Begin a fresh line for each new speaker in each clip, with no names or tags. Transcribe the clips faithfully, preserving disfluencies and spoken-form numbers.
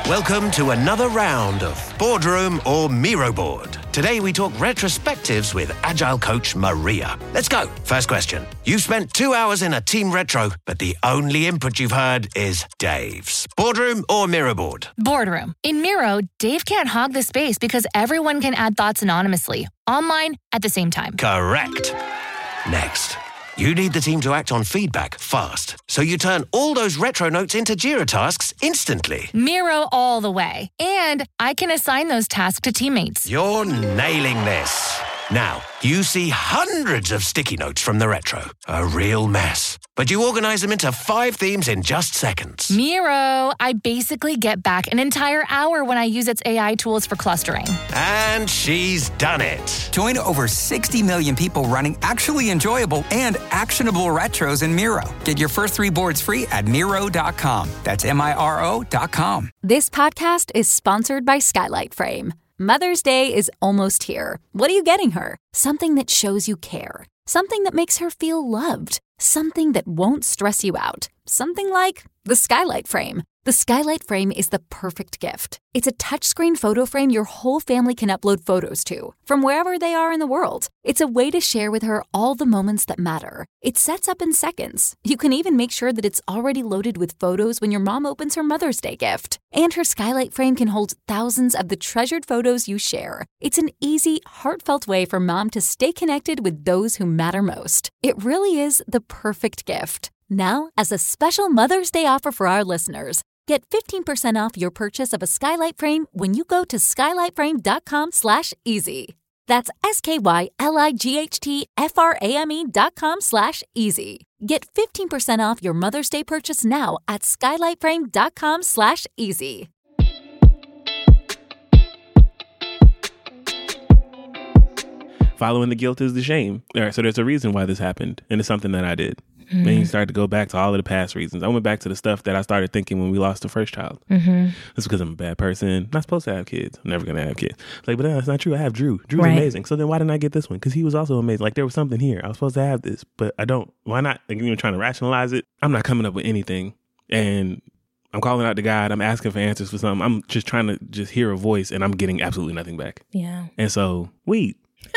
Welcome to another round of Boardroom or Miro Board. Today we talk retrospectives with Agile coach Maria. Let's go. First question. You've spent two hours in a team retro, but the only input you've heard is Dave's. Boardroom or Miro Board?
Boardroom. In Miro, Dave can't hog the space because everyone can add thoughts anonymously, online, at the same time.
Correct. Next. You need the team to act on feedback fast, so you turn all those retro notes into Jira tasks instantly.
Miro all the way. And I can assign those tasks to teammates.
You're nailing this. Now, you see hundreds of sticky notes from the retro. A real mess. But you organize them into five themes in just seconds.
Miro, I basically get back an entire hour when I use its A I tools for clustering.
And she's done it.
Join over sixty million people running actually enjoyable and actionable retros in Miro. Get your first three boards free at Miro dot com. That's M I R O dot com.
This podcast is sponsored by Skylight Frame. Mother's Day is almost here. What are you getting her? Something that shows you care. Something that makes her feel loved. Something that won't stress you out. Something like the Skylight Frame. The Skylight Frame is the perfect gift. It's a touchscreen photo frame your whole family can upload photos to, from wherever they are in the world. It's a way to share with her all the moments that matter. It sets up in seconds. You can even make sure that it's already loaded with photos when your mom opens her Mother's Day gift. And her Skylight Frame can hold thousands of the treasured photos you share. It's an easy, heartfelt way for mom to stay connected with those who matter most. It really is the perfect gift. Now, as a special Mother's Day offer for our listeners, get fifteen percent off your purchase of a Skylight Frame when you go to skylight frame dot com slash easy. That's S-K-Y-L-I-G-H-T-F-R-A-M-E dot com slash easy. Get fifteen percent off your Mother's Day purchase now at skylight frame dot com slash easy.
Following the guilt is the shame. All right, so there's a reason why this happened, and it's something that I did. Mm-hmm. Then you start to go back to all of the past reasons. I went back to the stuff that I started thinking when we lost the first child. Mm-hmm. That's because I'm a bad person. I'm not supposed to have kids. I'm never going to have kids. It's like, but no, that's not true. I have Drew. Drew's right. Amazing. So then why didn't I get this one? Because he was also amazing. Like there was something here. I was supposed to have this, but I don't. Why not? Like, you're trying to rationalize it. I'm not coming up with anything. And I'm calling out to God. I'm asking for answers for something. I'm just trying to just hear a voice, and I'm getting absolutely nothing back.
Yeah.
And so, weed.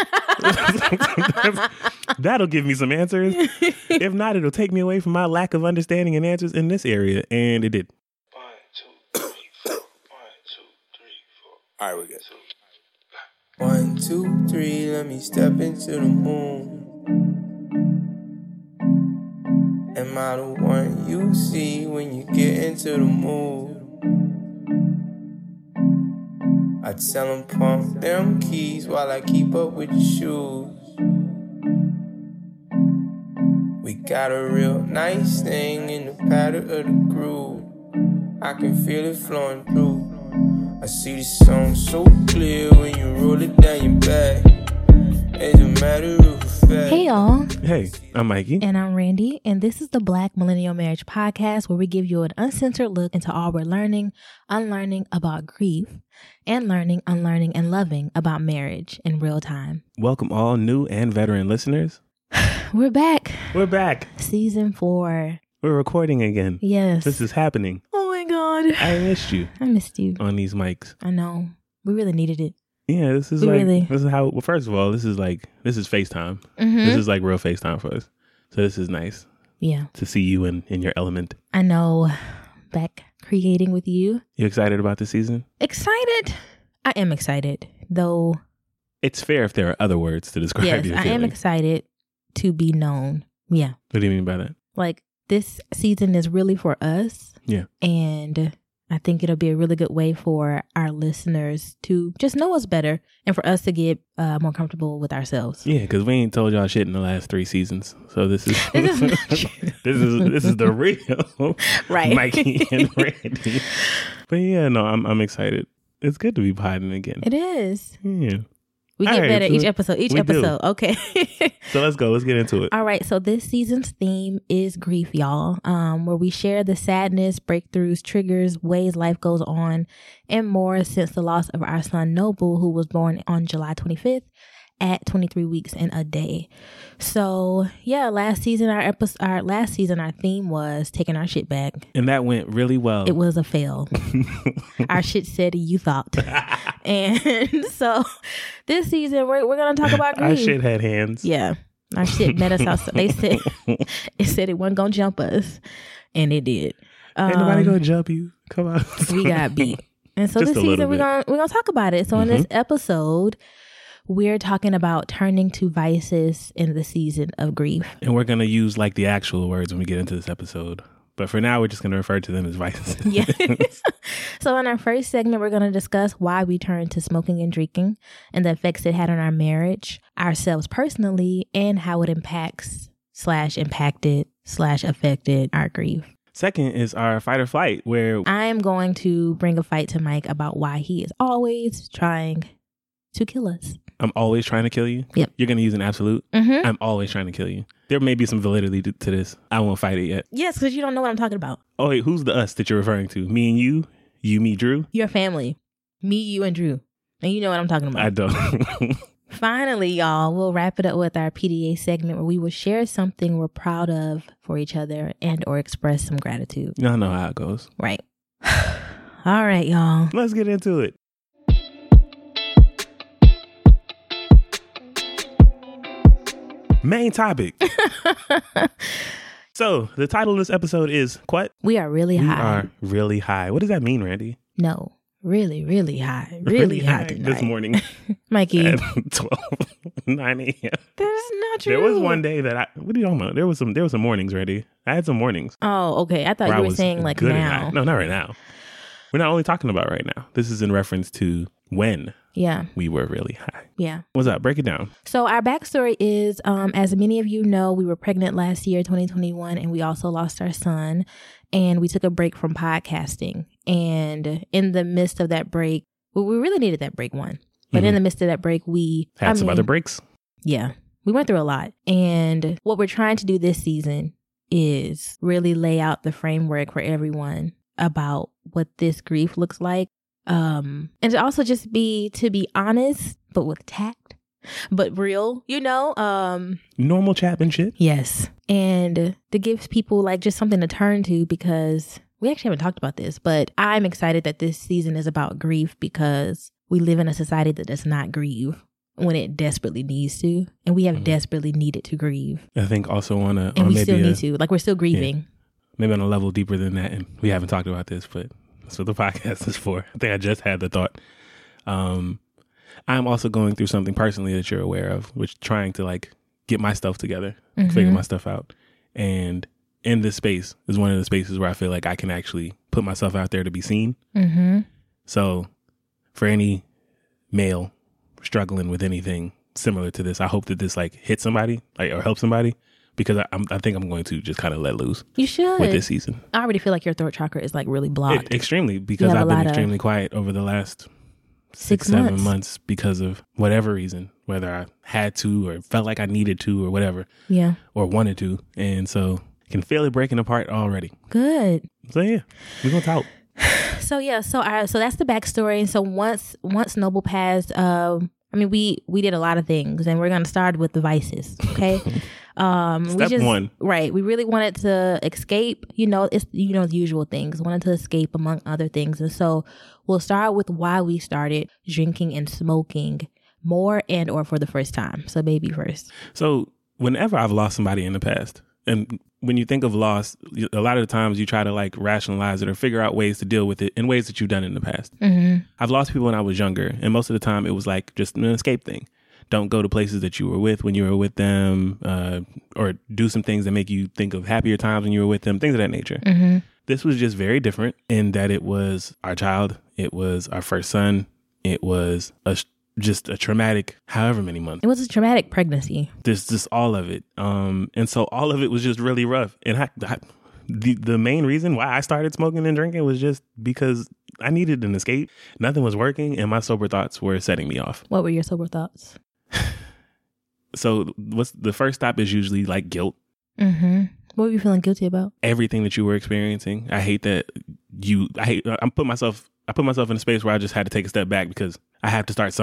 That'll give me some answers. If not, it'll take me away from my lack of understanding and answers in this area. And it did.
One, two, three, four. One, two, three, four. All right, we good. One, two, three, let me step into the moon. Am I the one you see when you get into the mood? I tell them pump them keys while I keep up with your shoes. We got a real nice thing in the pattern of the groove. I can feel it flowing through. I see the song so clear when you roll it down your back. It's a matter of fact.
Hey y'all.
Hey, I'm Mikey.
And I'm Randy. And this is the Black Millennial Marriage Podcast, where we give you an uncensored look into all we're learning, unlearning about grief, and learning, unlearning, and loving about marriage in real time.
Welcome all new and veteran listeners.
We're back.
We're back.
Season four.
We're recording again.
Yes.
This is happening.
Oh my God.
I missed you.
I missed you.
On these mics.
I know. We really needed it.
Yeah, this is
we
like,
really...
this is how, well, first of all, this is like, this is FaceTime. Mm-hmm. This is like real FaceTime for us. So this is nice.
Yeah.
To see you in, in your element.
I know. Back creating with you.
You excited about this season?
Excited. I am excited, though.
It's fair if there are other words to describe
yes,
your
I
feeling.
am excited to be known. Yeah.
What do you mean by that?
Like, this season is really for us.
Yeah.
And I think it'll be a really good way for our listeners to just know us better and for us to get uh, more comfortable with ourselves.
Yeah, because we ain't told y'all shit in the last three seasons. So this is this is this is this is the real
right.
Mikey and Randy. But yeah, no, I'm I'm excited. It's good to be podding again.
It is.
Yeah.
We
All
get
right,
better
so
each episode. Each episode. Do. Okay.
So let's go. Let's get into it.
All right. So this season's theme is grief, y'all, um, where we share the sadness, breakthroughs, triggers, ways life goes on, and more since the loss of our son, Noble, who was born on July twenty-fifth at twenty-three weeks and a day. So yeah, last season our episode, our last season our theme was taking our shit back,
and that went really well.
It was a fail. Our shit said you thought, and so this season we're we're gonna talk about grief.
Our shit had hands.
Yeah, our shit met us outside. They said it said it wasn't gonna jump us, and it did.
Ain't
um,
nobody gonna jump you. Come on,
we got beat. And so
Just
this season we're gonna we're gonna talk about it. So mm-hmm. in this episode, we're talking about turning to vices in the season of grief.
And we're gonna use like the actual words when we get into this episode. But for now, we're just gonna refer to them as vices.
Yeah. So in our first segment, we're gonna discuss why we turned to smoking and drinking and the effects it had on our marriage, ourselves personally, and how it impacts slash impacted slash affected our grief.
Second is our fight or flight, where
I am going to bring a fight to Mike about why he is always trying to kill us.
I'm always trying to kill you?
Yep.
You're going to use an absolute?
Mm-hmm.
I'm always trying to kill you. There may be some validity to, to this. I won't fight it yet.
Yes, because you don't know what I'm talking about.
Oh, wait, who's the us that you're referring to? Me and you? You, me, Drew?
Your family. Me, you, and Drew. And you know what I'm talking about.
I don't.
Finally, y'all, we'll wrap it up with our P D A segment where we will share something we're proud of for each other and or express some gratitude.
Y'all know how it goes.
Right. All right, y'all.
Let's get into it. Main topic. So, the title of this episode is what?
We are really
we
high.
We are really high. What does that mean, Randy?
No. Really, really high. Really, really high, high tonight.
This morning.
Mikey.
At twelve, nine a.m.
That's not true.
There was one day that I, what are you talking about? There was some, there was some mornings, Randy. I had some mornings.
Oh, okay. I thought you were saying like now.
No, not right now. We're not only talking about right now. This is in reference to when
yeah.
we were really high.
Yeah.
What's up? Break it down.
So our backstory is, um, as many of you know, we were pregnant last year, twenty twenty-one, and we also lost our son. And we took a break from podcasting. And in the midst of that break, well, we really needed that break one. But mm-hmm. in the midst of that break, we
had
I
some
mean,
other breaks.
Yeah. We went through a lot. And what we're trying to do this season is really lay out the framework for everyone about what this grief looks like. Um, and to also just be, to be honest, but with tact, but real, you know, um,
normal Chapman shit.
Yes. And to give people like just something to turn to, because we actually haven't talked about this, but I'm excited that this season is about grief because we live in a society that does not grieve when it desperately needs to. And we have mm-hmm. desperately needed to grieve.
I think also on a,
and
on
we
maybe
still
a,
need to, like we're still grieving.
Yeah, maybe on a level deeper than that. And we haven't talked about this, but that's what the podcast is for. I think I just had the thought. Um, I'm also going through something personally that you're aware of, which trying to like get my stuff together, mm-hmm. figure my stuff out. And in this space is one of the spaces where I feel like I can actually put myself out there to be seen.
Mm-hmm.
So for any male struggling with anything similar to this, I hope that this like hits somebody like or help somebody, because I, I'm, I think I'm going to just kind of let loose.
You should.
With this season.
I already feel like your throat chakra is like really blocked.
It, extremely, because I've been extremely of... quiet over the last Six, six seven months. months because of whatever reason, whether I had to or felt like I needed to or whatever.
Yeah.
Or wanted to. And so I can feel it breaking apart already.
Good.
So yeah, we're going to talk.
So yeah, so our, so that's the backstory. And so once once Noble passed, um, I mean, we we did a lot of things, and we're going to start with the vices, okay? Um,
Step
we just,
one.
Right. We really wanted to escape, you know, it's, you know, the usual things, wanted to escape among other things. And so we'll start with why we started drinking and smoking more and or for the first time. So baby first.
So whenever I've lost somebody in the past, and when you think of loss, a lot of the times you try to like rationalize it or figure out ways to deal with it in ways that you've done in the past.
Mm-hmm.
I've lost people when I was younger, and most of the time it was like just an escape thing. Don't go to places that you were with when you were with them, uh, or do some things that make you think of happier times when you were with them, things of that nature.
Mm-hmm.
This was just very different in that it was our child. It was our first son. It was a, just a traumatic, however many months.
It was a traumatic pregnancy.
There's just all of it. Um, and so all of it was just really rough. And I, I, the, the main reason why I started smoking and drinking was just because I needed an escape. Nothing was working, and my sober thoughts were setting me off.
What were your sober thoughts?
So what's the first stop is usually like guilt.
Mm-hmm. What were you feeling guilty about?
Everything that you were experiencing. I hate that you, I hate, I'm put myself, I put myself in a space where I just had to take a step back because I have to start somewhere.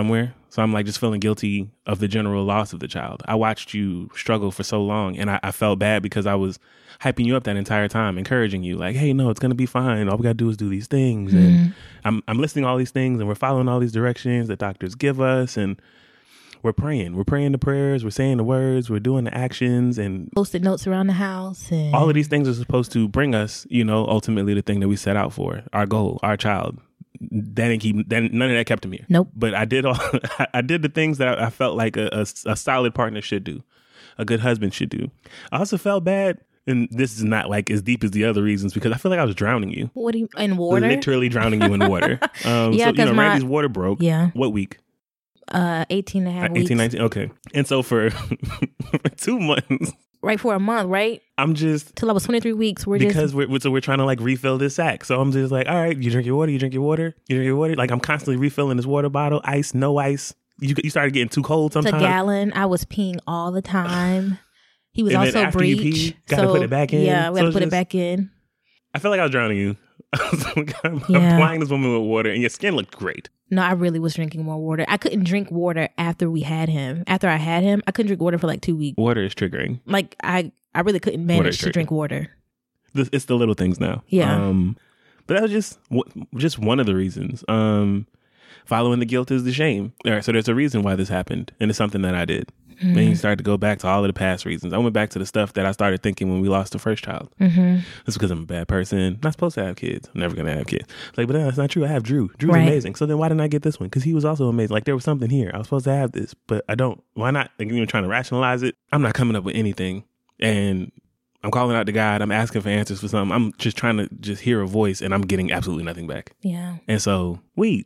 So I'm like just feeling guilty of the general loss of the child. I watched you struggle for so long, and I, I felt bad because I was hyping you up that entire time, encouraging you like, hey, no, it's going to be fine. All we got to do is do these things. Mm-hmm. And I'm, I'm listing all these things, and we're following all these directions that doctors give us. And we're praying. We're praying the prayers. We're saying the words. We're doing the actions, and
posted notes around the house. And
all of these things are supposed to bring us, you know, ultimately the thing that we set out for, our goal, our child. That didn't keep. That, none of that kept him here.
Nope.
But I did all. I did the things that I felt like a, a, a solid partner should do, a good husband should do. I also felt bad, and this is not like as deep as the other reasons, because I feel like I was drowning you.
What do you in water?
Literally drowning you in water. Um,
yeah,
so you know,
my,
Randy's water broke.
Yeah.
What week?
Uh, eighteen and a half
uh,
weeks.
eighteen, nineteen Okay. And so for, for two months.
Right, for a month, right?
I'm just...
Till I was twenty-three weeks. We're
because
just...
we're, so we're trying to like refill this sack. So I'm just like, all right, you drink your water, you drink your water, you drink your water. Like I'm constantly refilling this water bottle, ice, no ice. You you started getting too cold sometimes.
It's a gallon. I was peeing all the time. He was
and
also
after
breech.
You pee, gotta
so,
put it back in.
Yeah, we
so
had to put
just,
it back in.
I feel like I was drowning you. I'm
yeah.
applying this woman with water, and your skin looked great.
No, I really was drinking more water. I couldn't drink water after we had him. After I had him, I couldn't drink water for like two weeks.
Water is triggering.
Like I, I really couldn't manage to drink water.
This, it's the little things now.
Yeah.
Um, but that was just just one of the reasons. Um, following the guilt is the shame. All right, so there's a reason why this happened, and it's something that I did. Mm-hmm. Then you start to go back to all of the past reasons. I went back to the stuff that I started thinking when we lost the first child.
Mm-hmm.
That's because I'm a bad person. Not supposed to have kids. I'm never going to have kids. It's like, but no, that's not true. I have Drew. Drew's
right.
amazing. So then why didn't I get this one? Because he was also amazing. Like there was something here. I was supposed to have this, but I don't. Why not? Like, even trying to rationalize it. I'm not coming up with anything. And I'm calling out to God. I'm asking for answers for something. I'm just trying to just hear a voice, and I'm getting absolutely nothing back.
Yeah.
And so, weed.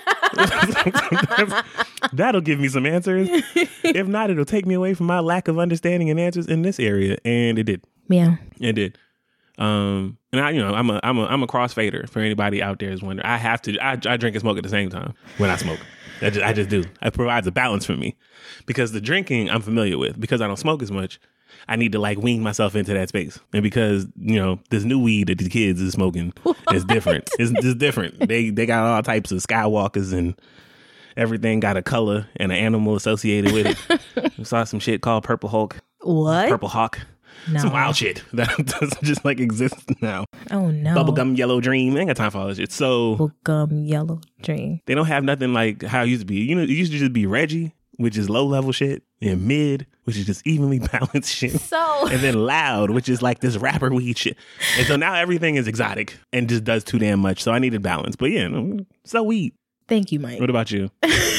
That'll give me some answers. If not, it'll take me away from my lack of understanding and answers in this area. And it did.
Yeah.
It did. Um, and I, you know, I'm a, I'm a, I'm a crossfader for anybody out there is wondering. I have to, I, I drink and smoke at the same time when I smoke. I just, I just do. It provides a balance for me because the drinking I'm familiar with because I don't smoke as much. I need to like wean myself into that space. And because, you know, this new weed that the kids is smoking is different. It's, it's different. They they got all types of Skywalkers and everything got a color and an animal associated with it. I saw some shit called Purple Hulk.
What?
Purple Hawk.
No.
Some wild shit that doesn't just like exist now.
Oh no.
Bubblegum Yellow Dream. I ain't got time for all this shit. So
Bubblegum Yellow Dream.
They don't have nothing like how it used to be. You know, it used to just be Reggie, which is low level shit, and Mid, which is just evenly balanced shit.
So
and then Loud, which is like this rapper weed shit. And so now everything is exotic and just does too damn much. So I needed balance. But yeah, no, so weed.
Thank you, Mike.
What about you?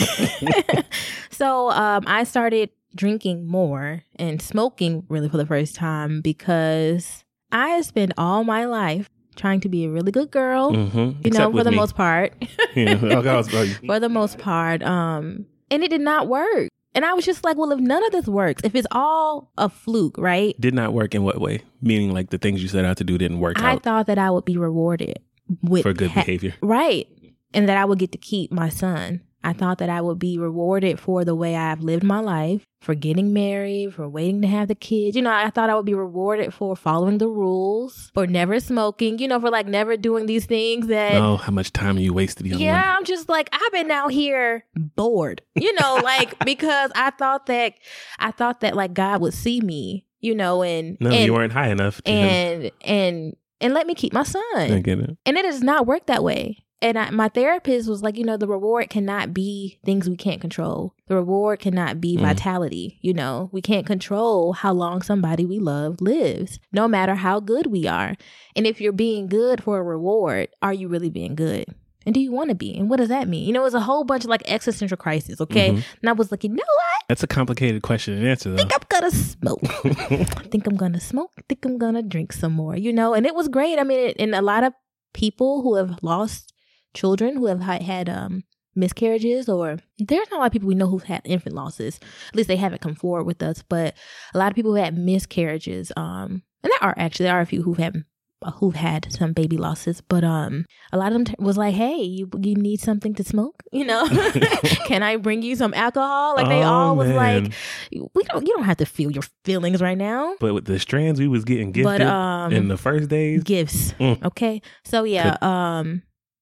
So um, I started drinking more and smoking really for the first time because I spent all my life trying to be a really good girl,
mm-hmm.
you
Except
know, for the
me.
most part.
Yeah. Oh,
for the most part. Um, and it did not work. And I was just like, well, if none of this works, if it's all a fluke, right?
Did not work in what way? Meaning like the things you set out to do didn't work
I
out.
thought that I would be rewarded with
for good
ha-
behavior.
Right. And that I would get to keep my son. I thought that I would be rewarded for the way I've lived my life, for getting married, for waiting to have the kids. You know, I thought I would be rewarded for following the rules, for never smoking, you know, for like never doing these things that...
Oh, how much time you wasted, young
Yeah,
woman.
I'm just like, I've been out here bored, you know, like, because I thought that, I thought that like God would see me, you know, and...
No,
and,
you weren't high enough. To
and,
him.
and, and let me keep my son.
I get it.
And it does not work that way. And I, my therapist was like, you know, the reward cannot be things we can't control. The reward cannot be mm. vitality. You know, we can't control how long somebody we love lives, no matter how good we are. And if you're being good for a reward, are you really being good? And do you want to be? And what does that mean? You know, it was a whole bunch of like existential crisis. Okay. Mm-hmm. And I was like, you know what?
That's a complicated question to answer, though.
I think I'm going to smoke. I think I'm going to smoke. I think I'm going to drink some more, you know? And it was great. I mean, it, and a lot of people who have lost children who have had um, miscarriages, or there's not a lot of people we know who've had infant losses. At least they haven't come forward with us. But a lot of people who had miscarriages, um, and there are actually there are a few who've had who've had some baby losses. But um, a lot of them t- was like, "Hey, you you need something to smoke? You know, can I bring you some alcohol?" Like they
oh,
all was
man.
like, "We don't you don't have to feel your feelings right now."
But with the strands we was getting gifted
but, um,
in the first days,
gifts.
Mm.
Okay, so yeah,
Could-
um.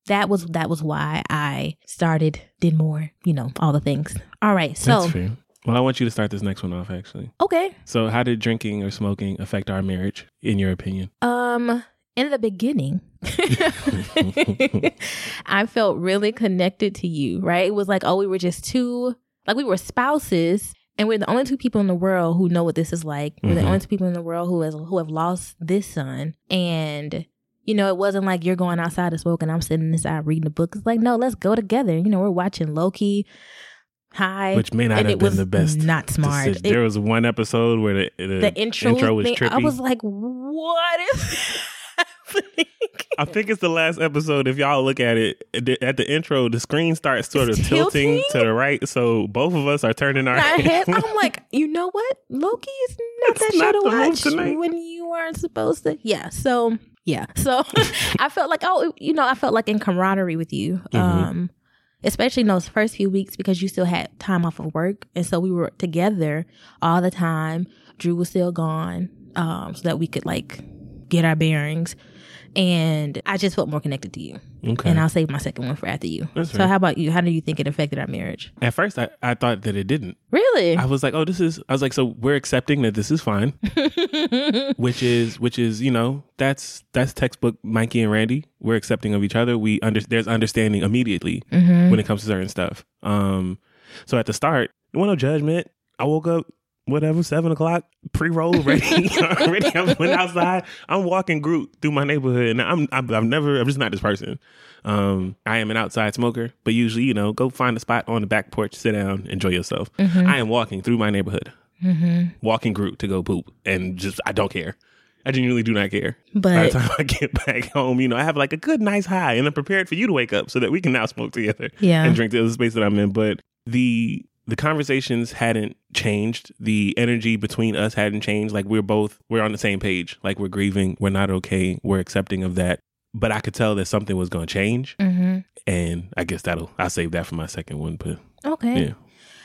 that was that was why I started, did more, you know, all the things. All right. So
That's fair. Well, I want you to start this next one off, actually.
Okay.
So how did drinking or smoking affect our marriage, in your opinion?
Um, in the beginning, I felt really connected to you, right? It was like, oh, we were just two, like we were spouses, and we're the only two people in the world who know what this is like. We're mm-hmm. the only two people in the world who has who have lost this son. And, you know, it wasn't like you're going outside to smoke and I'm sitting inside reading a book. It's like, no, let's go together. You know, we're watching Loki. High,
which may not have been the best.
Not smart. It,
there was one episode where the, the,
the intro,
intro was
thing,
trippy.
I was like, what is happening?
I think it's the last episode. If y'all look at it, at the intro, the screen starts sort of
it's
tilting.
tilting
to the right. So both of us are turning our,
our
heads.
head. I'm like, you know what? Loki is not
it's
that
not
show to watch
tonight.
when you aren't supposed to. Yeah. So, yeah. So I felt like, oh, you know, I felt like in camaraderie with you. Mm-hmm. Um, Especially in those first few weeks because you still had time off of work. And so we were together all the time. Drew was still gone um, so that we could like get our bearings. And I just felt more connected to you.
Okay.
And I'll save my second one for after you.
That's
so
right.
how about you? How do you think it affected our marriage?
At first, I, I thought that it didn't.
Really?
I was like, oh, this is, I was like, so we're accepting that this is fine. which is, which is, you know, that's, that's textbook Mikey and Randy. We're accepting of each other. We under, there's understanding immediately mm-hmm. when it comes to certain stuff. Um, so at the start, there was no judgment. I woke up, whatever, seven o'clock, pre-roll, ready. Already, I went outside. I'm walking Groot through my neighborhood, and I'm, I'm, I've never, I'm just not this person. Um, I am an outside smoker, but usually, you know, go find a spot on the back porch, sit down, enjoy yourself. Mm-hmm. I am walking through my neighborhood, mm-hmm. walking Groot to go poop, and just, I don't care. I genuinely do not care.
But
by the time I get back home, you know, I have like a good, nice high, and I'm prepared for you to wake up so that we can now smoke together
yeah.
and drink to the space that I'm in. But the the conversations hadn't changed. The energy between us hadn't changed. Like we're both, we're on the same page. Like we're grieving. We're not okay. We're accepting of that. But I could tell that something was going to change. Mm-hmm. And I guess that'll, I'll save that for my second one. But
okay.
Yeah.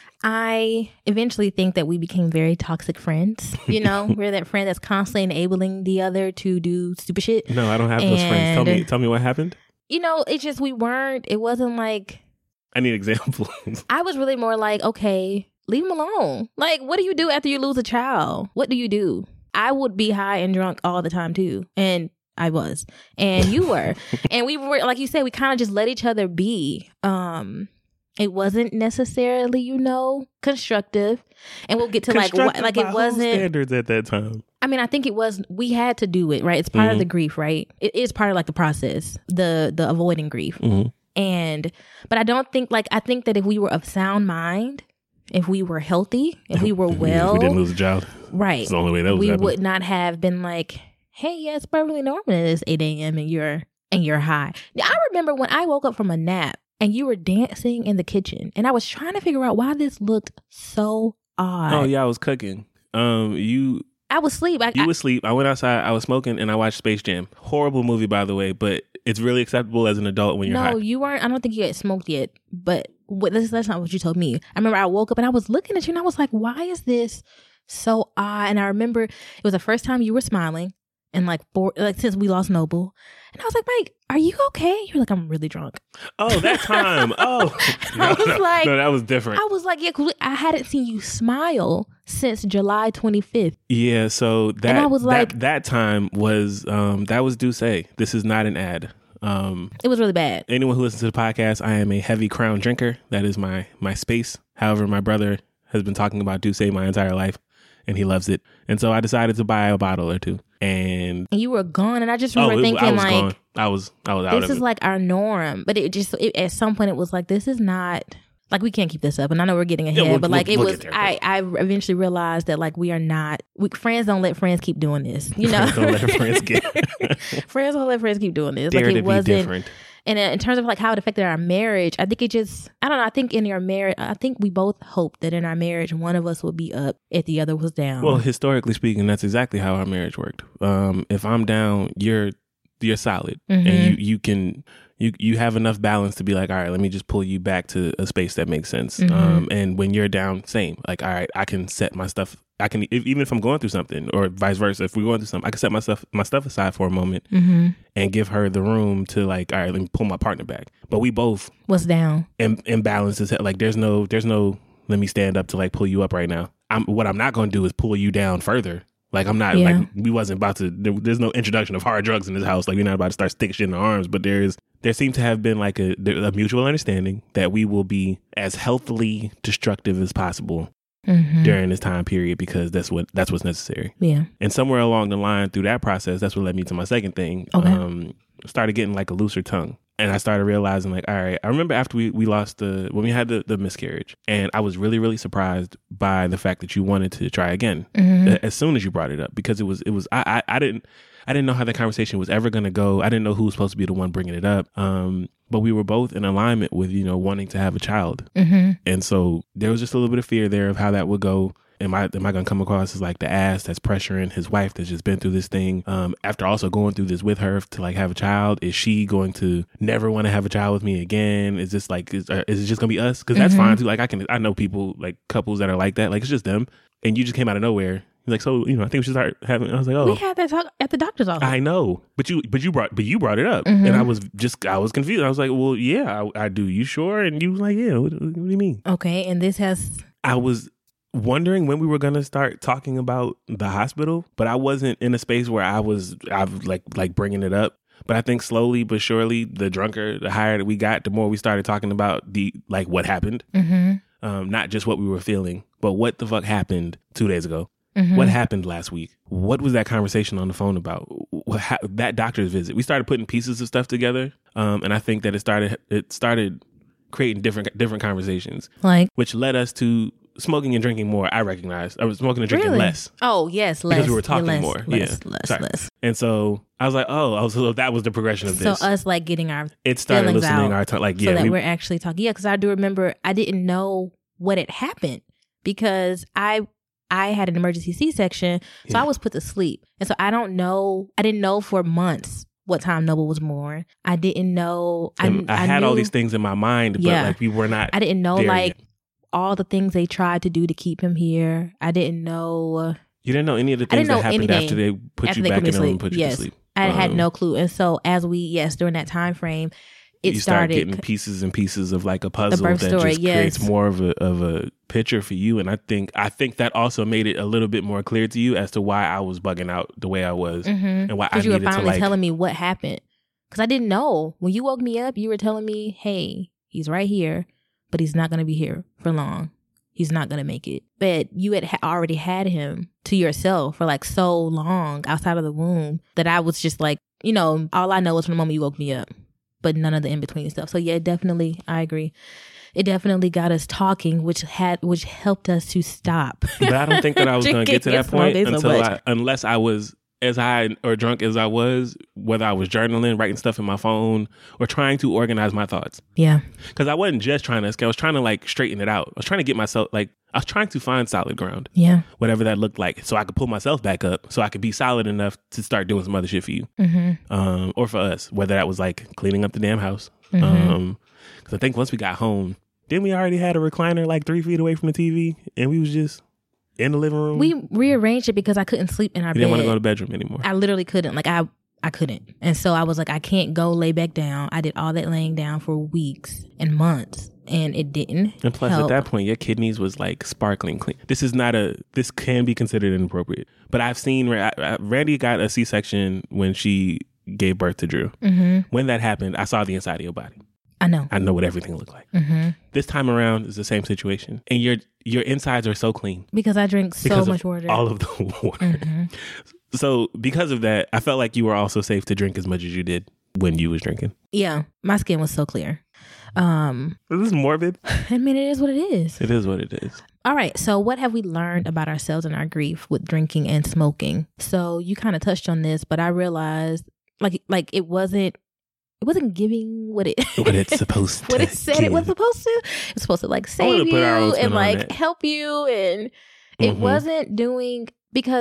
I eventually think that we became very toxic friends. You know, we're that friend that's constantly enabling the other to do stupid shit.
No, I don't have those friends. Tell me, tell me what happened.
You know, it's just we weren't, it wasn't like.
I need examples.
I was really more like, okay, leave him alone. Like, what do you do after you lose a child? What do you do? I would be high and drunk all the time too. And I was. And you were. And we were, like you said, we kind of just let each other be. Um, it wasn't necessarily, you know, constructive. And we'll get to like, what, like it wasn't.
Standards at that time.
I mean, I think it was, we had to do it, right? It's part mm-hmm. of the grief, right? It is part of like the process, the the avoiding grief. Mm-hmm. And, but I don't think, like, I think that if we were of sound mind, if we were healthy, if we were well.
If we didn't lose a child.
Right.
It's the only way that was
We
happening.
would not have been like, hey, yeah, it's perfectly normal. It's eight a.m. and you're, and you're high. Now, I remember when I woke up from a nap and you were dancing in the kitchen and I was trying to figure out why this looked so odd.
Oh, yeah, I was cooking. Um, you...
I was asleep. I,
you
I,
was asleep. I went outside. I was smoking, and I watched Space Jam. Horrible movie, by the way, but it's really acceptable as an adult when you're
no,
high.
No, you weren't. I don't think you had smoked yet, but what, this, that's not what you told me. I remember I woke up and I was looking at you, and I was like, why is this so odd? And I remember it was the first time you were smiling, and like four, like since we lost Noble. And I was like, Mike, are you okay? You were like, I'm really drunk.
Oh, that time. Oh. no,
I was
no,
like.
No, that was different.
I was like, yeah, cause I hadn't seen you smile since July twenty-fifth.
Yeah, so that,
and I was like,
that, that time was, um, that was Douce. This is not an ad. Um,
it was really bad.
Anyone who listens to the podcast, I am a heavy Crown drinker. That is my, my space. However, my brother has been talking about Douce my entire life, and he loves it. And so I decided to buy a bottle or two. And,
and you were gone, and I just remember
oh, it,
thinking,
I was
like,
gone. I was, I was out
this
of
is
it.
like our norm. But it just, it, at some point, it was like, this is not, like, we can't keep this up. And I know we're getting ahead,
yeah, we'll,
but like,
we'll,
it
we'll
was,
there,
I, I eventually realized that, like, we are not, we, friends don't let friends keep doing this, you know?
Friends don't let friends get.
Friends don't let friends keep doing this.
Dare
like, it
to
wasn't.
Be different.
And in terms of like how it affected our marriage, I think it just, I don't know, I think in your marriage, I think we both hoped that in our marriage, one of us would be up if the other was down.
Well, historically speaking, that's exactly how our marriage worked. Um, if I'm down, you're you're solid. Mm-hmm. And you, you can, You you have enough balance to be like, all right, let me just pull you back to a space that makes sense.
Mm-hmm.
Um, and when you're down, same. Like, all right, I can set my stuff. I can if, even if I'm going through something, or vice versa. If we're going through something, I can set my stuff my stuff aside for a moment
mm-hmm.
and give her the room to like, all right, let me pull my partner back. But we both
what's down
in, imbalances. Like, there's no there's no let me stand up to like pull you up right now. I'm what I'm not going to do is pull you down further. Like, I'm not,
yeah.
like, we wasn't about to, there, there's no introduction of hard drugs in this house. Like, we're not about to start sticking shit in our arms, but there is, there seemed to have been like a, a mutual understanding that we will be as healthily destructive as possible mm-hmm. during this time period, because that's what, that's what's necessary.
Yeah.
And somewhere along the line through that process, that's what led me to my second thing.
Okay.
Um, started getting like a looser tongue. And I started realizing, like, all right, I remember after we, we lost the, when we had the, the miscarriage, and I was really, really surprised by the fact that you wanted to try again mm-hmm. as soon as you brought it up, because it was, it was, I, I, I didn't, I didn't know how the conversation was ever going to go. I didn't know who was supposed to be the one bringing it up. Um, but we were both in alignment with, you know, wanting to have a child. Mm-hmm. And so there was just a little bit of fear there of how that would go. Am I am I going to come across as like the ass that's pressuring his wife that's just been through this thing? Um, after also going through this with her to like have a child, is she going to never want to have a child with me again? Is this like, is, uh, is it just going to be us? Because that's mm-hmm. fine too. Like I can, I know people, like couples that are like that. Like it's just them. And you just came out of nowhere. You're like, so, you know, I think we should start having, I was like, oh.
We had that talk at the doctor's office.
I know. But you, but you brought, but you brought it up. Mm-hmm. And I was just, I was confused. I was like, well, yeah, I, I do. You sure? And you was like, yeah, what, what do you mean?
Okay. And this has.
I was wondering when we were going to start talking about the hospital, but I wasn't in a space where I was, I was like, like bringing it up. But I think slowly but surely, the drunker, the higher that we got, the more we started talking about the, like what happened. Mm-hmm. Um, not just what we were feeling, but what the fuck happened two days ago. Mm-hmm. What happened last week? What was that conversation on the phone about? What ha- that doctor's visit. We started putting pieces of stuff together. Um, and I think that it started, it started creating different, different conversations,
like,
which led us to smoking and drinking more. I recognized I was smoking and drinking
really?
less.
Oh yes, less
because we were talking
less,
more.
Less,
yeah,
less,
Sorry.
less.
And so I was like, oh, I was, so that was the progression of this.
So us like getting our
it started
feelings
listening
out
our tongue, like yeah,
so that
we,
we're actually talking. Yeah, because I do remember I didn't know what had happened because I I had an emergency C-section, so yeah. I was put to sleep, and so I don't know. I didn't know for months what time Noble was born. I didn't know. I,
I, I had
knew,
all these things in my mind, but
yeah.
like we were not.
I didn't know like.
Yet.
all the things they tried to do to keep him here. I didn't know.
You didn't know any of the things that happened after they put you back in the room and put you
yes.
to sleep.
I
um,
had no clue. And so as we, yes, during that time frame, it
you
started.
start getting pieces and pieces of like a puzzle that
story,
just
yes.
creates more of a of a picture for you. And I think I think that also made it a little bit more clear to you as to why I was bugging out the way I was mm-hmm. and why I needed to like. Because you were finally
telling me what happened. Because I didn't know. When you woke me up, you were telling me, hey, he's right here, but he's not going to be here for long. He's not going to make it. But you had ha- already had him to yourself for like so long outside of the womb that I was just like, you know, all I know is from the moment you woke me up, but none of the in-between stuff. So yeah, definitely, I agree. It definitely got us talking, which had which helped us to stop.
But I don't think that I was going to get to that point until so I, unless I was as high or drunk as I was, whether I was journaling, writing stuff in my phone, or trying to organize my thoughts.
Yeah.
Because I wasn't just trying to escape. I was trying to like straighten it out. I was trying to get myself like, I was trying to find solid ground.
Yeah.
Whatever that looked like. So I could pull myself back up so I could be solid enough to start doing some other shit for you. Mm-hmm. Um, or for us, whether that was like cleaning up the damn house. Mm-hmm. Um, because I think once we got home, then we already had a recliner like three feet away from the T V and we was just in the living room.
We rearranged it because I couldn't sleep in our
you
bed.
Didn't want to go to the bedroom anymore.
I literally couldn't. Like I, I couldn't. And so I was like, I can't go lay back down. I did all that laying down for weeks and months, and it didn't.
And plus,
help.
At that point, your kidneys was like sparkling clean. This is not a. This can be considered inappropriate. But I've seen I, I, Randy got a C-section when she gave birth to Drew. Mm-hmm. When that happened, I saw the inside of your body.
I know.
I know what everything looked like.
Mm-hmm.
This time around is the same situation. And your your insides are so clean.
Because I drink so
because
much water.
All of the water. Mm-hmm. So because of that, I felt like you were also safe to drink as much as you did when you was drinking.
Yeah. My skin was so clear. Um,
is this morbid?
I mean, it is what it is.
It is what it is.
All right. So what have we learned about ourselves and our grief with drinking and smoking? So you kind of touched on this, but I realized like like it wasn't It wasn't giving what it
what it's supposed to
what it said give. It was supposed to. It was supposed to like save you and like help you, and it mm-hmm. wasn't doing because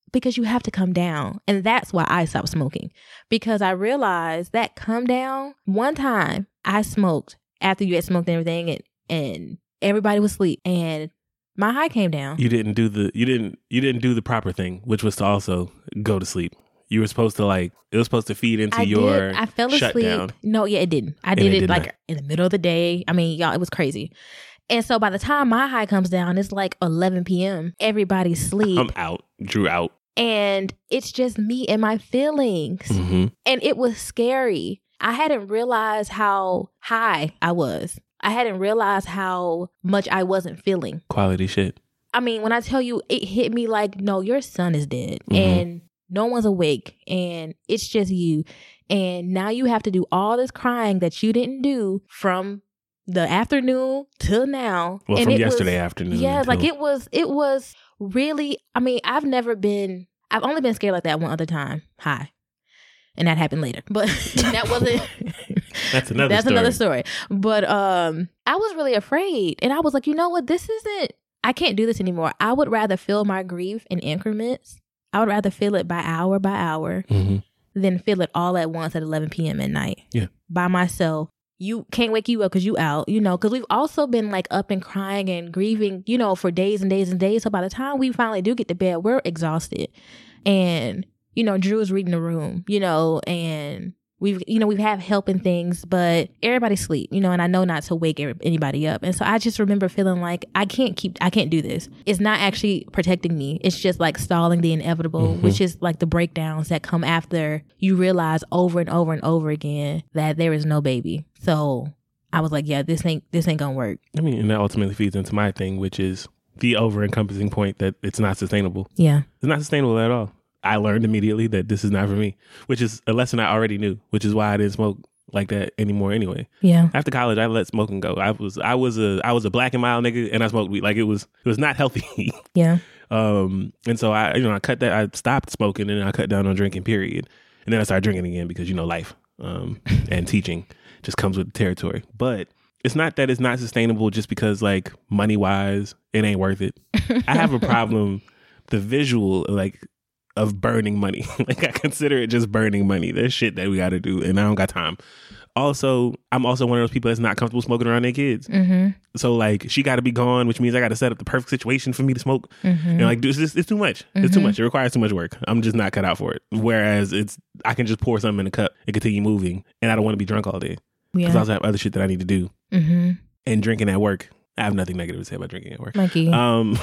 because you have to come down. And that's why I stopped smoking, because I realized that come down. One time I smoked after you had smoked and everything, and, and everybody was asleep, and my high came down.
You didn't do the you didn't you didn't do the proper thing, which was to also go to sleep. You were supposed to like it was supposed to feed into
I
your
did. I fell
shutdown.
asleep. No, yeah, it didn't. I
And
did
it
it,
did
like
not.
in the middle of the day. I mean, y'all, it was crazy. And so by the time my high comes down, it's like eleven p.m. Everybody's asleep.
I'm out. Drew out.
And it's just me and my feelings.
Mm-hmm.
And it was scary. I hadn't realized how high I was. I hadn't realized how much I wasn't feeling.
Quality shit.
I mean, when I tell you, it hit me like, no, your son is dead.
Mm-hmm.
And no one's awake. And it's just you. And now you have to do all this crying that you didn't do from the afternoon till now.
Well,
and
from
it
yesterday
was,
afternoon.
Yeah,
until-
like it was, it was really, I mean, I've never been, I've only been scared like that one other time. High. And that happened later. But that wasn't.
That's another
That's
story.
another story. But um, I was really afraid. And I was like, you know what? This isn't, I can't do this anymore. I would rather feel my grief in increments. I would rather feel it by hour by hour
Mm-hmm.
than feel it all at once at eleven p.m. at night.
Yeah.
By myself. You can't wake you up because you out, you know, because we've also been like up and crying and grieving, you know, for days and days and days. So by the time we finally do get to bed, we're exhausted. And, you know, Drew is reading the room, you know, and we've, you know, we've had help and things, but everybody's asleep, you know, and I know not to wake anybody up. And so I just remember feeling like I can't keep, I can't do this. It's not actually protecting me. It's just like stalling the inevitable,
Mm-hmm.
which is like the breakdowns that come after you realize over and over and over again that there is no baby. So I was like, yeah, this ain't, this ain't gonna work.
I mean, and that ultimately feeds into my thing, which is the over-encompassing point that it's not sustainable.
Yeah.
It's not sustainable at all. I learned immediately that this is not for me, which is a lesson I already knew, which is why I didn't smoke like that anymore anyway.
Yeah.
After college, I let smoking go. I was I was a I was a black and mild nigga, and I smoked weed. Like it was it was not healthy.
Yeah.
um, and so I you know I cut that I stopped smoking and I cut down on drinking. Period. And then I started drinking again because you know life um and teaching just comes with the territory. But it's not that it's not sustainable just because like money wise it ain't worth it. I have a problem. The visual like. Of burning money. Like I consider it just burning money. There's shit that we got to do and I don't got time. Also, I'm also one of those people that's not comfortable smoking around their kids.
Mm-hmm.
So like she got to be gone, which means I got to set up the perfect situation for me to smoke.
Mm-hmm.
And like, it's, just, it's too much. It's too much. It requires too much work. I'm just not cut out for it. Whereas it's, I can just pour something in a cup and continue moving and I don't want to be drunk all day. Because
Yeah.
I also have other shit that I need to do.
Mm-hmm.
And drinking at work. I have nothing negative to say about drinking at work.
Mikey.
Um,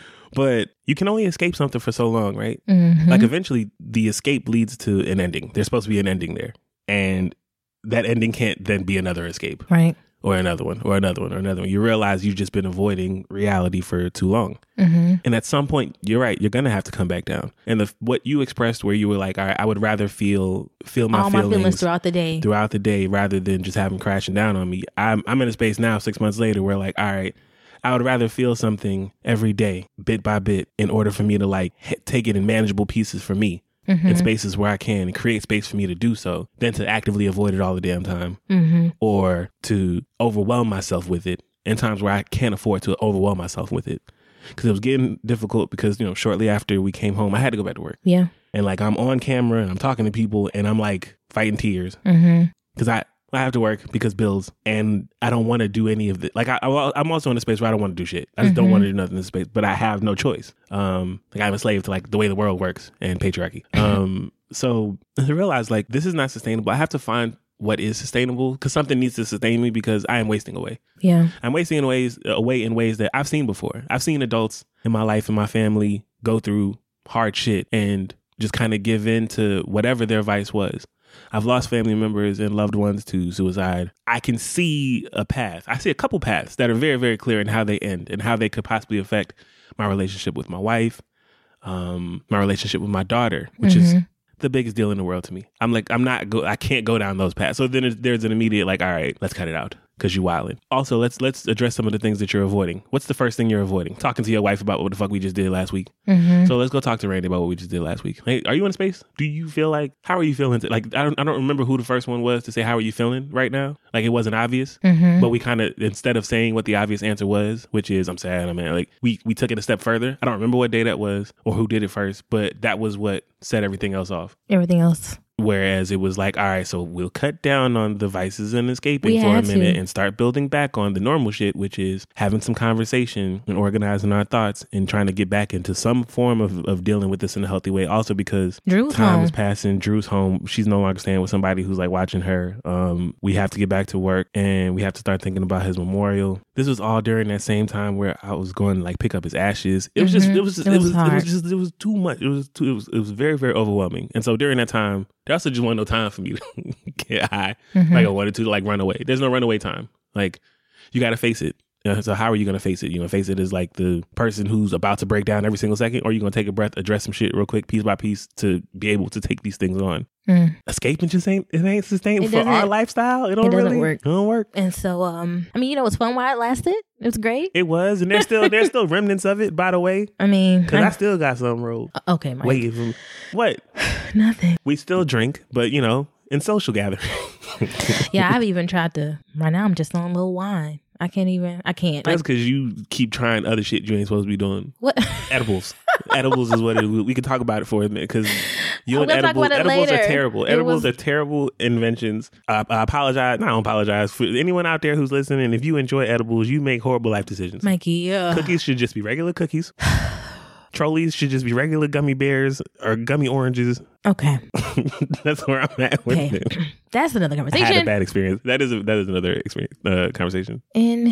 but you can only escape something for so long, right?
Mm-hmm.
Like eventually the escape leads to an ending. There's supposed to be an ending there. And that ending can't then be another escape
Right.
or another one or another one or another one. You realize you've just been avoiding reality for too long.
Mm-hmm.
And at some point, you're right, you're going to have to come back down. And the what you expressed where you were like, all right, I would rather feel feel my
All
feelings
my feelings throughout the day.
throughout the day rather than just have them crashing down on me. I'm, I'm in a space now six months later where like, all right, I would rather feel something every day, bit by bit, in order for me to like h- take it in manageable pieces for me
Mm-hmm.
in spaces where I can and create space for me to do so than to actively avoid it all the damn time
Mm-hmm.
or to overwhelm myself with it in times where I can't afford to overwhelm myself with it. Because it was getting difficult because, you know, shortly after we came home, I had to go back to work.
Yeah.
And like I'm on camera and I'm talking to people and I'm like fighting tears
Mm-hmm.
because I, I have to work because bills and I don't want to do any of it. Like I, I, I'm also in a space where I don't want to do shit. I just
Mm-hmm.
don't want to do nothing in this space, but I have no choice. Um, like I'm a slave to like the way the world works and patriarchy. Um, so I realized like this is not sustainable. I have to find what is sustainable because something needs to sustain me because I am wasting away.
Yeah.
I'm wasting in ways away in ways that I've seen before. I've seen adults in my life and my family go through hard shit and just kind of give in to whatever their vice was. I've lost family members and loved ones to suicide. I can see a path. I see a couple paths that are very, very clear in how they end and how they could possibly affect my relationship with my wife, um, my relationship with my daughter, which
Mm-hmm.
is the biggest deal in the world to me. I'm like, I'm not, go- I can't go down those paths. So then there's an immediate like, all right, let's cut it out. because you wildin'. Also, let's let's address some of the things that you're avoiding. What's the first thing you're avoiding? Talking to your wife about what the fuck we just did last week.
Mm-hmm.
So let's go talk to Randy about what we just did last week. Hey, are you in space? Do you feel like, how are you feeling? Like, I don't, I don't remember who the first one was to say, how are you feeling right now? Like, it wasn't obvious,
mm-hmm.
but we kind of, instead of saying what the obvious answer was, which is, I'm sad, I'm mad, like, we, we took it a step further. I don't remember what day that was or who did it first, but that was what set everything else off.
Everything else.
Whereas it was like, all right, so we'll cut down on the vices and escaping
We
for a
had
minute
to.
and start building back on the normal shit, which is having some conversation and organizing our thoughts and trying to get back into some form of, of dealing with this in a healthy way. Also because
Drew's
time
home.
is passing. Drew's home. She's no longer staying with somebody who's like watching her. Um, we have to get back to work and we have to start thinking about his memorial. This was all during that same time where I was going to like pick up his ashes. It was
Mm-hmm.
just, it was, just,
It
it
was
was, it
hard.
was just, it was too much. It was too, it was, it was very, very overwhelming. And so during that time, there also just wasn't no time for me to get high
Mm-hmm.
like I wanted to, like run away. There's no runaway time. Like, you got to face it. Uh, so how are you going to face it? You going to face it as like the person who's about to break down every single second, or you going to take a breath, address some shit real quick, piece by piece, to be able to take these things on?
Mm.
Escaping just ain't, it ain't sustainable
It
for our
doesn't-
lifestyle. It don't
it doesn't
really
work.
It don't work.
And so, um, I mean, you know, it was fun while it lasted. It was great.
It was, and there's still there's still remnants of it, by the way,
I mean,
because
I-
I still got some rolled.
okay, Mike.
Waiting for me. What?
Nothing.
We still drink, but you know, in social gatherings.
Yeah, I've even tried to. Right now, I'm just on a little wine. I can't even. I can't.
That's
Like,
because you keep trying other shit you ain't supposed to be doing.
what?
Edibles. Edibles is what it is. We can talk about it for a minute because you
We'll
and
talk
edibles,
about it
edibles are
later.
terrible.
It
Edibles
was-
are terrible inventions. Uh, I apologize. No, I don't apologize. For anyone out there who's listening, if you enjoy edibles, you make horrible life decisions.
Mikey, yeah.
Cookies should just be regular cookies. Trolleys should just be regular gummy bears or gummy oranges.
Okay.
That's where I'm at with
Okay.
it.
That's another
I had a
conversation.
bad experience. That is a, that is another experience uh, conversation.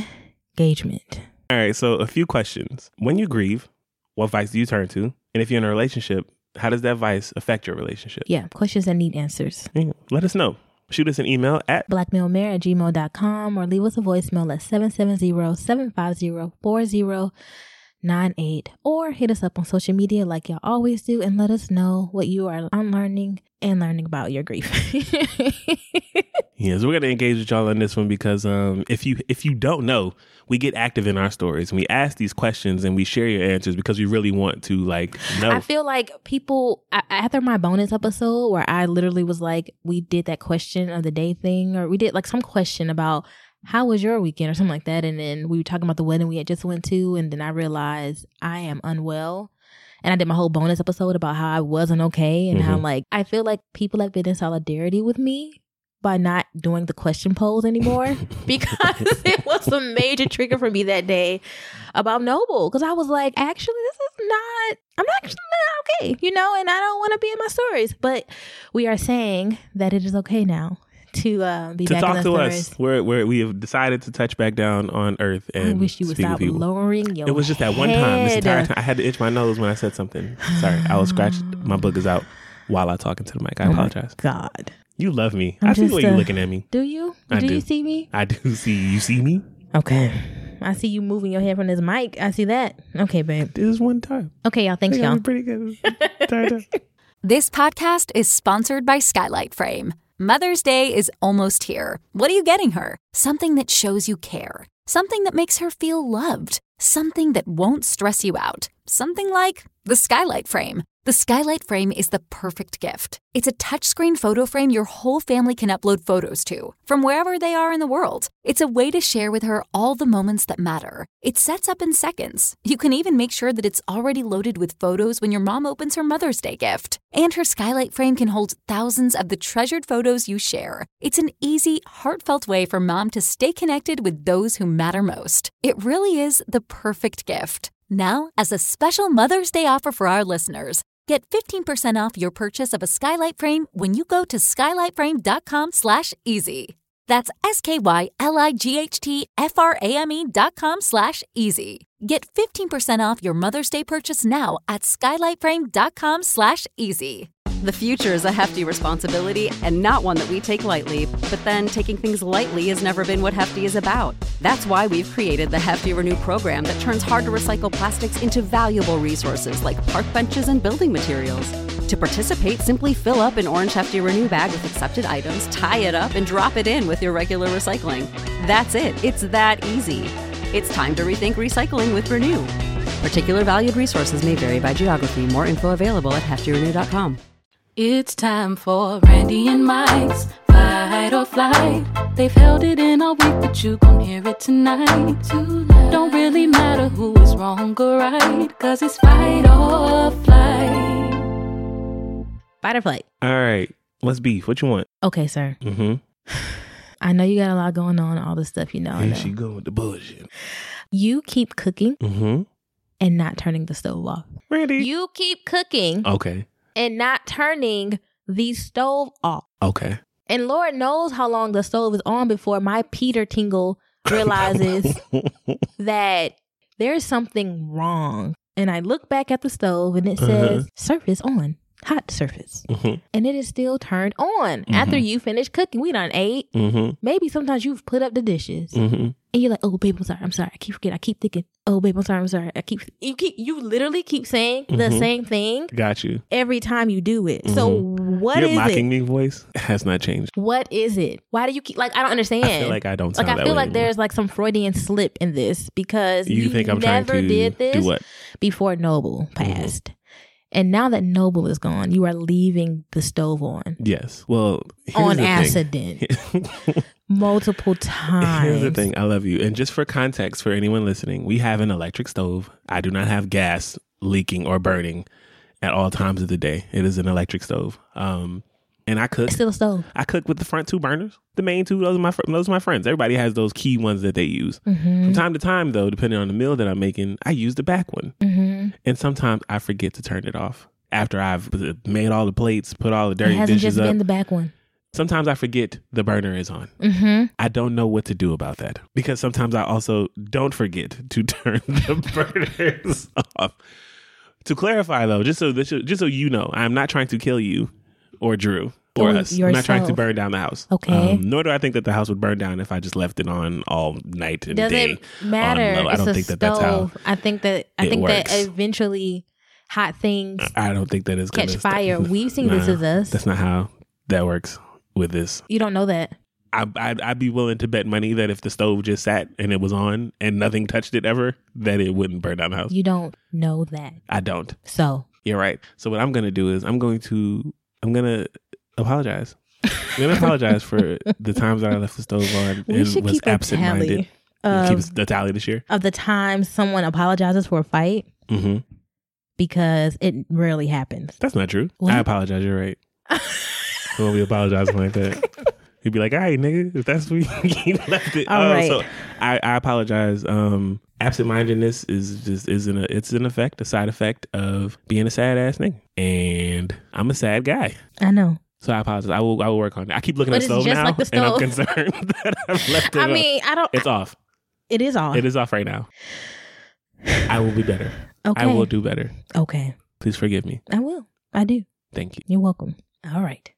Engagement.
All right, so a few questions. When you grieve, what vice do you turn to? And if you're in a relationship, how does that vice affect your relationship?
Yeah. Questions that need answers.
Yeah, let us know. Shoot us an email at
blackmailmare at gmail dot com or leave us a voicemail at seven seven zero, seven five zero, four zero nine eight or hit us up on social media like y'all always do and let us know what you are unlearning and learning about your grief.
Yes, we're gonna engage with y'all on this one because um, if you if you don't know, we get active in our stories and we ask these questions and we share your answers because we really want to like know.
I feel like people a- after my bonus episode where I literally was like, we did that question of the day thing, or we did like some question about how was your weekend or something like that, and then we were talking about the wedding we had just went to, and then I realized I am unwell. And I did my whole bonus episode about how I wasn't okay and how
Mhm.
like I feel like people have been in solidarity with me by not doing the question polls anymore because it was a major trigger for me that day about Noble, because I was like, actually, this is not, I'm not actually not okay, you know, and I don't want to be in my stories. But we are saying that it is okay now to uh, be
to
back
talk
in the
to
stories.
us, where where we have decided to touch back down on Earth and
I wish you would
speak with
stop
people.
lowering your
It was just that one time. This
head.
entire time, I had to itch my nose when I said something. Sorry, I was scratched. My boogers out while I talking to the mic. I
Oh my
apologize.
God.
You love me.
I'm
I see the
just,
way you're
uh,
looking at me.
Do you?
I
do
do.
you see me?
I do see you. You see me?
Okay. I see you moving your head from this mic. I see that. Okay, babe.
This one time.
Okay, y'all. Thanks,
I got
y'all.
me pretty good. Sorry, sorry.
This podcast is sponsored by Skylight Frame. Mother's Day is almost here. What are you getting her? Something that shows you care. Something that makes her feel loved. Something that won't stress you out. Something like the Skylight Frame. The Skylight Frame is the perfect gift. It's a touchscreen photo frame your whole family can upload photos to, from wherever they are in the world. It's a way to share with her all the moments that matter. It sets up in seconds. You can even make sure that it's already loaded with photos when your mom opens her Mother's Day gift. And her Skylight Frame can hold thousands of the treasured photos you share. It's an easy, heartfelt way for mom to stay connected with those who matter most. It really is the perfect gift. Now, as a special Mother's Day offer for our listeners, get fifteen percent off your purchase of a Skylight Frame when you go to skylightframe.com slash easy. That's S-K-Y-L-I-G-H-T-F-R-A-M-E dot com slash easy. Get fifteen percent off your Mother's Day purchase now at skylightframe.com slash easy.
The future is a hefty responsibility and not one that we take lightly. But then taking things lightly has never been what Hefty is about. That's why we've created the Hefty Renew program that turns hard-to-recycle plastics into valuable resources like park benches and building materials. To participate, simply fill up an orange Hefty Renew bag with accepted items, tie it up, and drop it in with your regular recycling. That's it. It's that easy. It's time to rethink recycling with Renew. Particular valued resources may vary by geography. More info available at hefty renew dot com.
It's time for Randy and Mike's Fight or Flight. They've held it in all week, but you gon' hear it tonight. tonight. Don't really matter who is wrong or right, cause it's Fight or Flight.
Fight or flight.
All right. What's beef? What you want?
Okay, sir.
Mm-hmm.
I know you got a lot going on, all the stuff you know. I
Here
know.
she go with the bullshit.
You keep cooking
Mm-hmm.
and not turning the stove off.
Randy.
You keep cooking
Okay.
and not turning the stove off.
Okay.
And Lord knows how long the stove is on before my Peter Tingle realizes that there's something wrong. And I look back at the stove and it says
Uh-huh.
surface on. Hot surface.
Mm-hmm.
And it is still turned on
Mhm.
after you finish cooking. We done ate.
Mm-hmm.
Maybe sometimes you've put up the dishes.
Mm-hmm.
And you're like, oh, babe, I'm sorry. I'm sorry. I keep forgetting. I keep thinking, oh, babe, I'm sorry. I'm sorry. I keep, you keep, you literally keep saying the
Mhm.
same thing
Got you.
every time you do it. So what
Your
is
mocking
it?
me voice has not changed.
What is it? Why do you keep, like, I don't understand.
I feel like I don't sound
Like, I
that
feel
way
like
anymore.
there's like some Freudian slip in this because
You
you,
think I'm trying
never
to
did this
do what?
before Noble passed. And now that Noble is gone, you are leaving the stove on.
Yes. Well, here's
on
the thing.
accident. Multiple times.
Here's the thing. I love you. And just for context for anyone listening, we have an electric stove. I do not have gas leaking or burning at all times of the day. It is an electric stove. Um, and I cook.
It's still a stove.
I cook with the front two burners. The main two, those are my fr- those are my friends. Everybody has those key ones that they use.
Mm-hmm.
From time to time, though, depending on the meal that I'm making, I use the back one.
Mm-hmm.
And sometimes I forget to turn it off after I've made all the plates, put all the dirty
It hasn't
dishes
just
up.
been the back one.
Sometimes I forget the burner is on.
Mm-hmm.
I don't know what to do about that because sometimes I also don't forget to turn the burners off. To clarify, though, just so this, just so you know, I'm not trying to kill you or Drew or
Or
us. I'm not trying to
yourself.
burn down the house.
Okay.
Um, nor do I think that the house would burn down if I just left it on all night and day.
Doesn't matter.
on low. I
It's
don't
a
think that
stove.
that's how
I think that I
it
think
works.
that eventually hot things
I don't think that is
catch
gonna
fire.
St-
We've seen
nah,
This Is Us.
That's not how that works with this.
You don't know that.
I, I'd, I'd be willing to bet money that if the stove just sat and it was on and nothing touched it ever, that it wouldn't burn down the house.
You don't know that.
I don't.
So
You're right. So what I'm going to do is I'm going to, I'm going to apologize. I'm going to apologize for the times that I left the stove on
we
and
should
was
keep a
absent-minded.
tally
Keep
of,
the tally this year.
of the times someone apologizes for a fight
Mm-hmm.
because it rarely happens.
That's not true.
What?
I apologize. You're right. When we apologize like that. He'd be like, all right, nigga, if that's what you left it.
All
Oh,
right.
So I, I apologize. Um, absent-mindedness is just is an it's an effect, a side effect of being a sad ass nigga. And I'm a sad guy.
I know.
So I apologize. I will I will work on it. I keep looking
But
at the
it's
stove
just
now
like the
and I'm
stove.
concerned that I've left it
I
off.
mean, I don't.
It's off.
It is off.
It is off right now. I will be better.
Okay.
I will do better.
Okay.
Please forgive me.
I will. I do.
Thank you.
You're welcome. All right.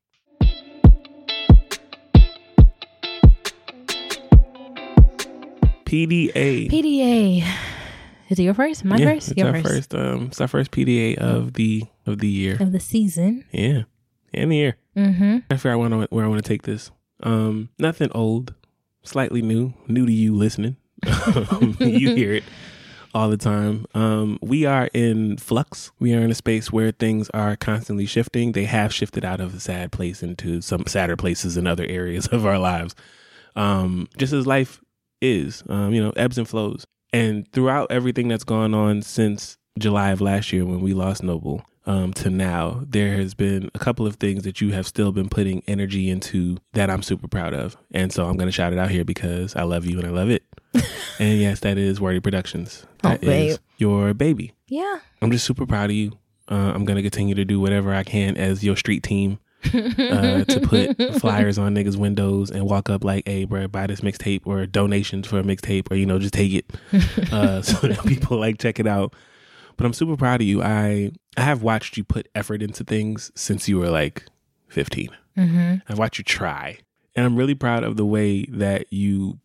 P D A.
P D A. Is it your first? My
yeah,
first?
It's
Your
our
first.
first. Um, it's our first P D A of the of the year.
Of the season.
Yeah, in the year.
Mm-hmm.
I figure I want to where I want to take this. Um, nothing old, slightly new, new to you listening. You hear it all the time. Um, we are in flux. We are in a space where things are constantly shifting. They have shifted out of a sad place into some sadder places in other areas of our lives. Um, just as life is, um, you know, ebbs and flows. And throughout everything that's gone on since July of last year when we lost Noble, um, to now, there has been a couple of things that you have still been putting energy into that I'm super proud of. And so I'm going to shout it out here because I love you and I love it. And yes, that is Wordy Productions. That
Oh, babe.
is your baby.
Yeah.
I'm just super proud of you. Uh, I'm going to continue to do whatever I can as your street team uh, to put flyers on niggas' windows and walk up like, hey, bro, buy this mixtape or donations for a mixtape or, you know, just take it uh, so that people like check it out. But I'm super proud of you. I I have watched you put effort into things since you were like fifteen.
Mm-hmm.
I've watched you try. And I'm really proud of the way that you put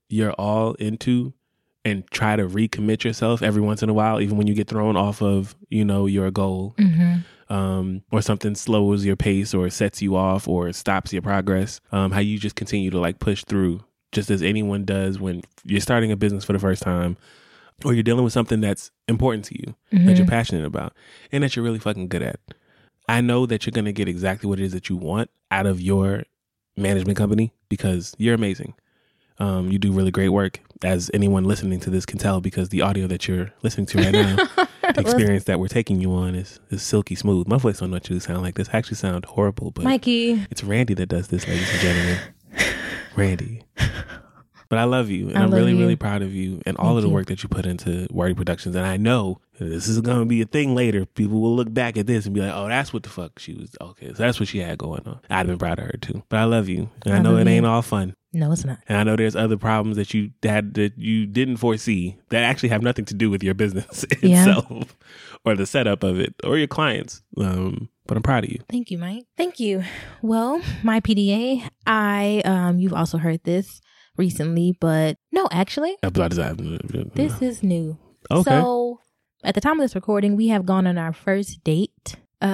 you're all into and try to recommit yourself every once in a while, even when you get thrown off of, you know, your goal, mm-hmm. um, or something slows your pace or sets you off or stops your progress, um, how you just continue to like push through, just as anyone does when you're starting a business for the first time, or you're dealing with something that's important to you, mm-hmm. that you're passionate about, and that you're really fucking good at. I know that you're going to get exactly what it is that you want out of your management company because you're amazing. Um, you do really great work, as anyone listening to this can tell, because the audio that you're listening to right now, the experience that we're taking you on is, is silky smooth. My voice don't actually sound like this. I actually sound horrible, but
Mikey,
it's Randy that does this, ladies and gentlemen. Randy. But I love you, and
I
I'm really,
you.
really proud of you and all
Thank
of the
you.
work that you put into Wordy Productions. And I know this is going to be a thing later. People will look back at this and be like, oh, that's what the fuck she was. Okay, so that's what she had going on. I'd have been proud of her too. But I love you. And I, I know it ain't you. all fun.
No, it's not.
And I know there's other problems that you had that you didn't foresee that actually have nothing to do with your business
yeah.
itself or the setup of it or your clients. Um, but I'm proud of you.
Thank you, Mike. Thank you. Well, my P D A, I, um, you've also heard this recently, but no, actually, this is new.
Okay.
So at the time of this recording, we have gone on our first date.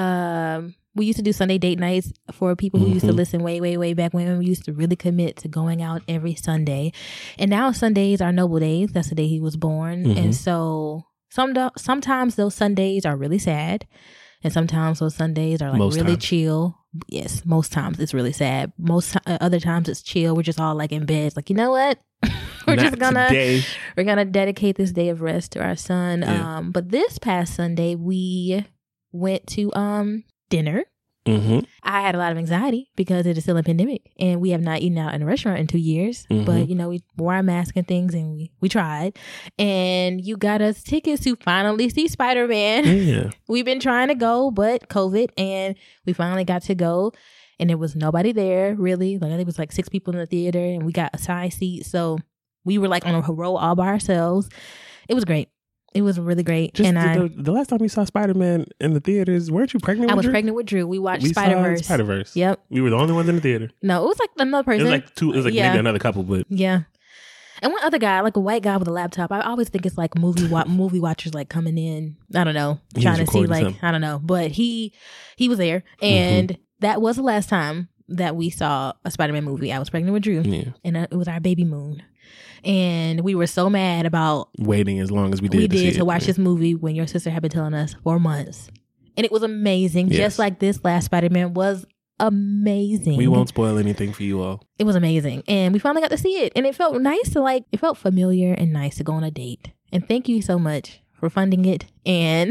Um, we used to do Sunday date nights for people who mm-hmm. used to listen way, way, way back when. We used to really commit to going out every Sunday. And now Sundays are Noble Days. That's the day he was born. Mm-hmm. And so some sometimes those Sundays are really sad. And sometimes those Sundays are like
most
really
times.
chill. Yes, most times it's really sad. Most uh, other times it's chill. We're just all like in bed. It's like, you know what? we're
Not
just gonna
today.
we're gonna dedicate this day of rest to our son.
Yeah.
Um, but this past Sunday we went to um dinner.
Mm-hmm.
I had a lot of anxiety because it is still a pandemic and we have not eaten out in a restaurant in two years.
Mm-hmm.
But, you know, we wore our mask and things and we, we tried. And you got us tickets to finally see Spider-Man.
Yeah.
We've been trying to go, but COVID, and we finally got to go. And there was nobody there, really. Like I think it was like six people in the theater and we got assigned seats. So we were like on a row all by ourselves. It was great. It was really great.
Just
and
the,
I,
the, the last time we saw Spider-Man in the theaters, weren't you pregnant
I
with
was
Drew?
pregnant with Drew. We watched
we
Spider-Verse.
Saw Spider-Verse.
Yep.
We were the only ones in the theater.
No, it was like another person.
It was like two, it was like
yeah.
maybe another couple, but.
Yeah. And one other guy, like a white guy with a laptop. I always think it's like movie wa- movie watchers like coming in. I don't know.
He
Trying
was
to see like,
something.
I don't know. But he he was there. And
Mm-hmm.
that was the last time that we saw a Spider-Man movie. I was pregnant with Drew.
Yeah.
And uh, it was our baby Moon. And we were so mad about
waiting as long as we did
we
to,
did
see
to
it.
watch
Yeah.
this movie when your sister had been telling us for months. And it was amazing.
Yes.
Just like this last Spider-Man was amazing.
We won't spoil anything for you all.
It was amazing. And we finally got to see it. And it felt nice to like, it felt familiar and nice to go on a date. And thank you so much for funding it. And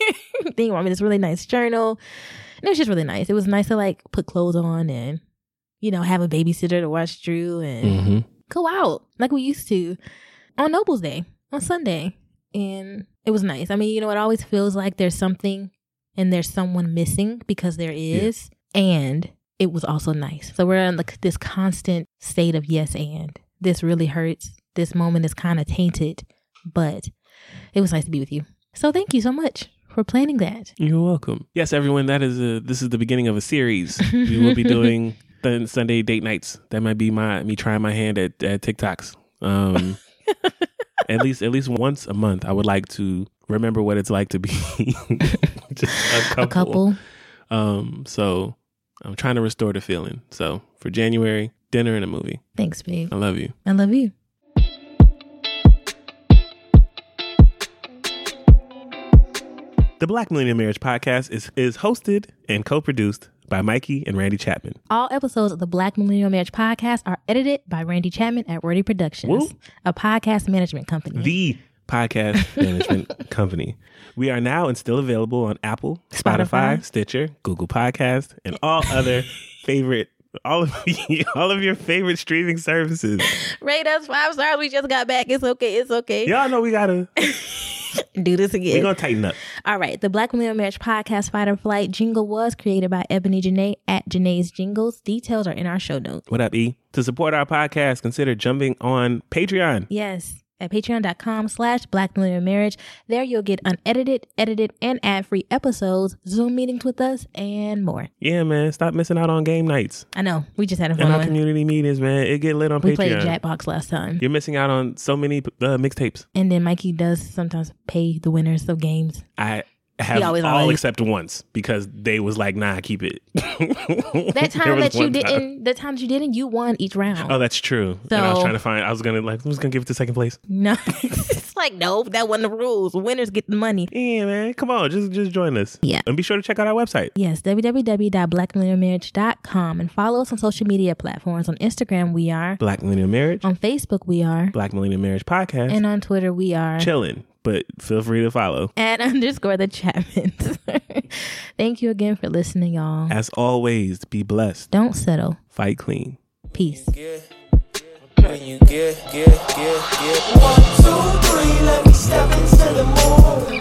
they bought me this really nice journal. And it was just really nice. It was nice to like put clothes on and, you know, have a babysitter to watch Drew and
Mm-hmm.
go out like we used to on Noble's Day, on Sunday. And it was nice. I mean, you know, it always feels like there's something and there's someone missing because there is. Yeah. And it was also nice. So we're in like this constant state of yes and. This really hurts. This moment is kind of tainted, but it was nice to be with you. So thank you so much for planning that.
You're welcome. Yes, everyone, that is a, this is the beginning of a series. We will be doing the Sunday date nights. That might be my me trying my hand at, at TikToks. Um, at least at least once a month, I would like to remember what it's like to be just a couple.
A couple.
Um, so I'm trying to restore the feeling. So for January, dinner and a movie.
Thanks, babe.
I love you.
I love you.
The Black Millennial Marriage Podcast is, is hosted and co-produced by Mikey and Randy Chapman.
All episodes of the Black Millennial Marriage Podcast are edited by Randy Chapman at Wordy Productions,
Woo.
a podcast management company.
The podcast management company. We are now and still available on Apple, Spotify,
Spotify.
Stitcher, Google Podcast, and all other favorite, all of all of your favorite streaming services.
Rate us five stars. We just got back. It's okay. It's okay.
Y'all know we gotta
do this again.
We're gonna tighten up.
All right. The Black Millennial Marriage Podcast Fight or Flight jingle was created by Ebony Janae at Janae's Jingles. Details are in our show notes.
What up, E? To support our podcast, consider jumping on Patreon.
Yes. at patreon.com slash Black Millennial Marriage. There you'll get unedited, edited, and ad-free episodes, Zoom meetings with us, and more.
Yeah, man. Stop missing out on game nights.
I know. We just had a fun
and our
one.
community meetings, man. It get lit on
we
Patreon.
We played Jackbox last time.
You're missing out on so many uh, mixtapes.
And then Mikey does sometimes pay the winners of games.
I have
always,
all
always.
except once because they was like, nah, keep it.
That time that you didn't, time. the times you didn't, you won each round.
Oh, that's true. So, and I was trying to find, I was going to like, I was going to give it to second place.
No, it's like, no, that wasn't the rules. Winners get the money.
Yeah, man. Come on. Just, just join us.
Yeah.
And be sure to check out our website.
Yes. w w w dot black millennial marriage dot com and follow us on social media platforms. On Instagram, we are
Black Millennial Marriage.
On Facebook, we are
Black Millennial Marriage Podcast.
And on Twitter, we are
Chilling. But feel free to follow.
At underscore the Chapmans. Thank you again for listening, y'all.
As always, be blessed.
Don't settle.
Fight clean.
Peace.
Yeah. When you get, get, get, get one, two, three, let me step into the mood.